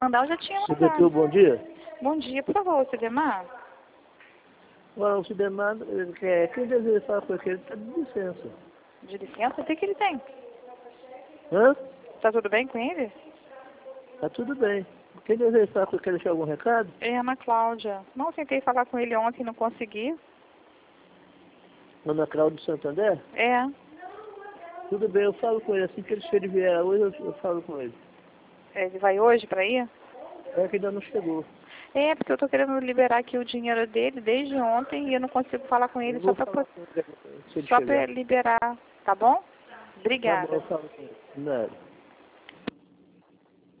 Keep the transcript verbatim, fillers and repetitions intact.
Mandar eu já tinha C D T U, mandado. bom dia. Bom dia, por favor, Cidemar. Olha, o Cidemar, ele quer, quem deseja falar com ele, ele está de licença. De licença, o que que ele tem? Hã? Tá tudo bem com ele? Tá tudo bem. Quem deseja falar com ele, quer deixar algum recado? É Ana Cláudia. Não, tentei falar com ele ontem e não consegui. Ana Cláudia de Santander? É. Tudo bem, eu falo com ele. Assim que ele, se ele vier hoje, eu, eu falo com ele. Ele vai hoje pra ir? É que ainda não chegou. É, porque eu tô querendo liberar aqui o dinheiro dele desde ontem e eu não consigo falar com ele Eu só vou pra, falar po- com ele se ele só pra chegar. liberar, tá bom? Tá bom, Obrigada. eu falo com ele. Nada.